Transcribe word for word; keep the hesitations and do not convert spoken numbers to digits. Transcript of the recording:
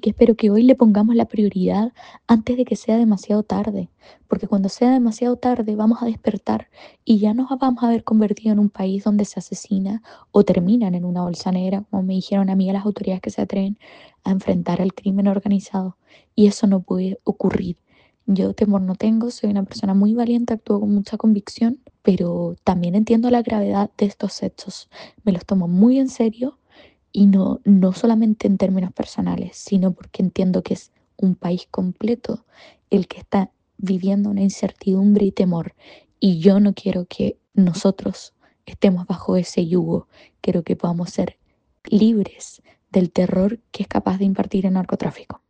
y espero que hoy le pongamos la prioridad antes de que sea demasiado tarde, porque cuando sea demasiado tarde vamos a despertar y ya nos vamos a haber convertido en un país donde se asesina o terminan en una bolsa negra, como me dijeron a mí las autoridades que se atreven a enfrentar al crimen organizado. Y eso no puede ocurrir. Yo temor no tengo, soy una persona muy valiente, actúo con mucha convicción, pero también entiendo la gravedad de estos hechos. Me los tomo muy en serio y no, no solamente en términos personales, sino porque entiendo que es un país completo el que está viviendo una incertidumbre y temor. Y yo no quiero que nosotros estemos bajo ese yugo. Quiero que podamos ser libres del terror que es capaz de impartir el narcotráfico.